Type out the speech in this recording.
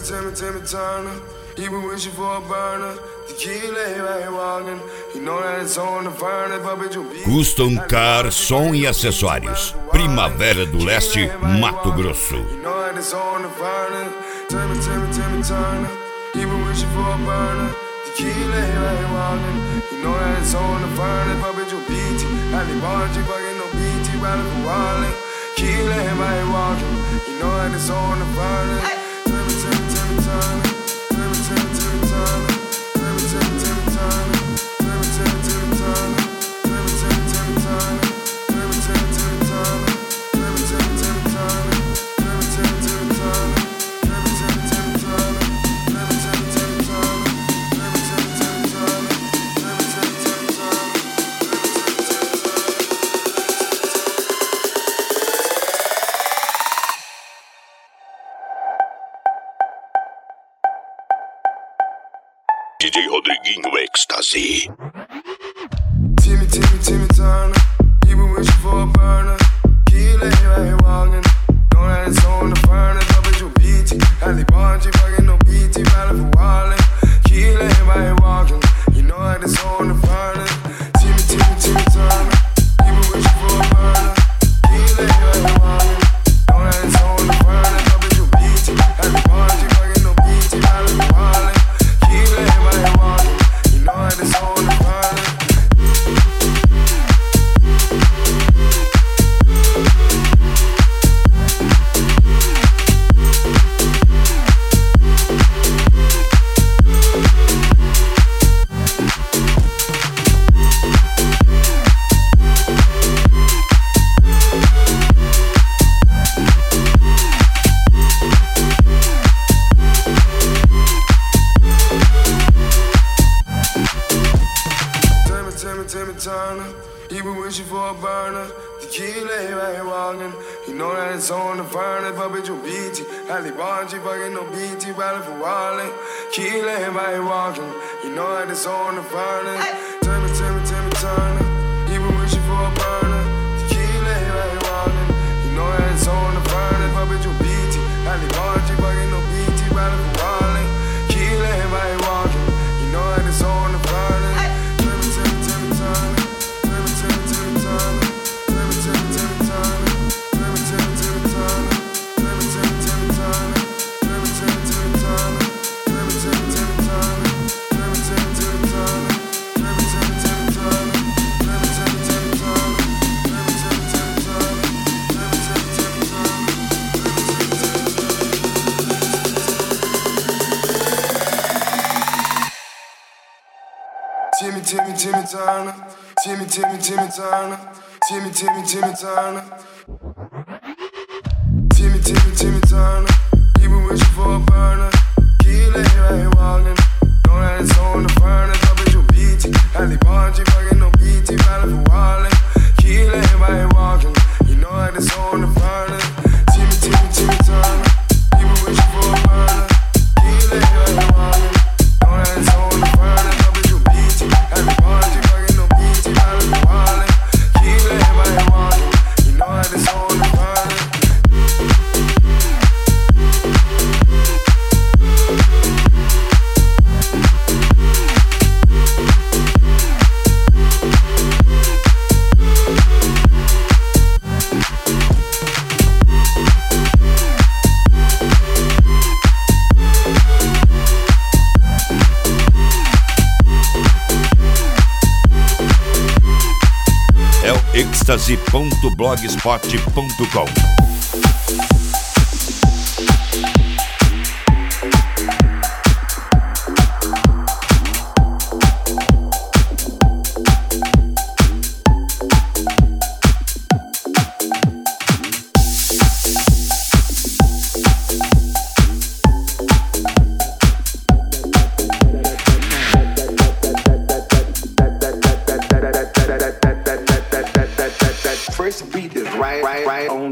Timmy Turner. He been wishing for a burner. Tequila, he walking. You know that it's on the furnace, but bitch, you beat. Custom Car, som e acessórios. Primavera do Leste, Mato Grosso. You know that it's on the furnace. Timmy Turner. He been wishing for a burner. Tequila, he walking. You know that it's on the furnace, but bitch, you beat. Ali Bonji, fucking no BT, riding for Wally. Tequila, he walking. You know that it's on the furnace. Timmy Turner. DJ Rodriguinho Ecstasy. Timmy Turner. He been wishing for a burner. Tequila, he walking. Know that it's on the furnace, but bitch, you beat it. Ali Bonji, fucking no BT, riding for Wally. Tequila, he walking. You know that it's on the furnace. Timmy Turner. He been wishing for a burner. Tequila, he walking. Know that it's on the furnace, but bitch, you beat it. Ali Bonji, fucking no BT, riding for Wally. Tequila, he walking. You know that it's on the furnace. Timmy Turner, he been wishing for a burner. Tequila, he walking. You know that it's on the furnace, but bitch, you beat it. Ali Bonji, fucking no BT, riding for Wally. Tequila, he walking. You know that it's on the furnace. Timmy Turner, he been wishing for a burner. Tequila, he walking. You know that it's on the furnace, but bitch, you beat it. Ali Bonji, fucking no BT, riding for Wally. Tequila, he walking. You know that it's on the furnace. Timmy Turner, Timmy Turner, Timmy Turner, Timmy Turner. He been wishing for a burner. Tequila, he walking. Know that it's on the furnace, but bitch, you beat it. Ali Bonji, fucking no BT, riding for Wally. Tequila, he walking. You know that it's on the furnace. Timmy Turner. He been wishing for a burner. Tequila, he walking. Know that it's on the furnace, but bitch, you beat it. Ali Bonji, fucking no BT, riding for Wally. Tequila, he walking. You know that it's on the furnace. Ecstasy.blogspot.com